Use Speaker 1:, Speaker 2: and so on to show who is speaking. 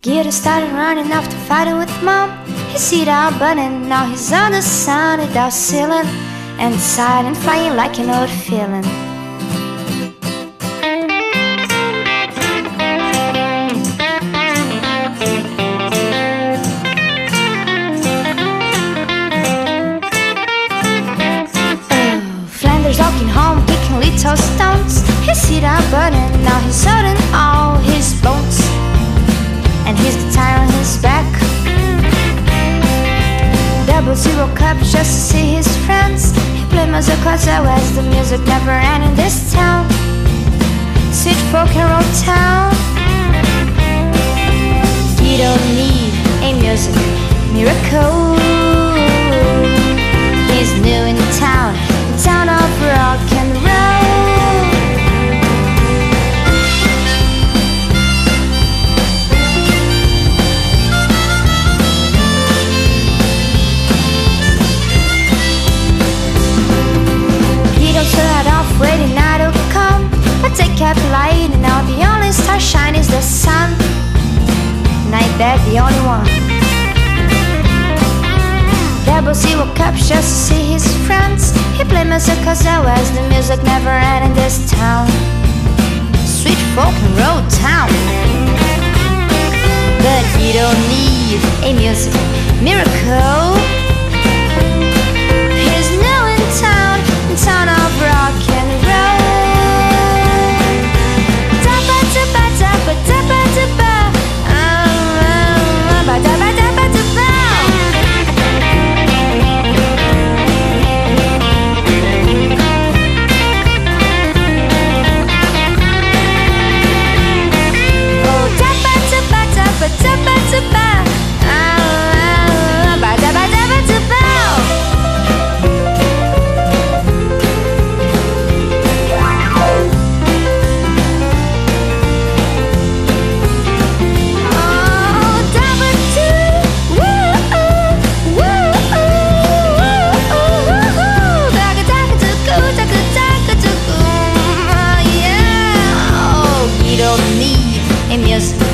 Speaker 1: Gideon started running after fighting with mom. His seat out burning, now he's on the sun without ceiling, and silent flying like an old feeling. Flanders walking home, kicking little stones. His seat out burning, now he's holding all his bones, and his guitar on his back. Double zero cup just to see his friends. He played music cause otherwise the music never ended in this town, sweet folk and roll town. You don't need a music miracle. He's new in town of rock and roll. He don't shut off waiting now to come, but they kept lighting. Now the only star shine is the sun, and I bet the only one. Double zero cups just to see his friends. He played music cause otherwise the music never ended in this town, sweet folk and roll town. But you don't need a music miracle. He's new in town of rock and roll. Dabba dabba dabba dabba dabba, dabba dabba dabba dabba. Music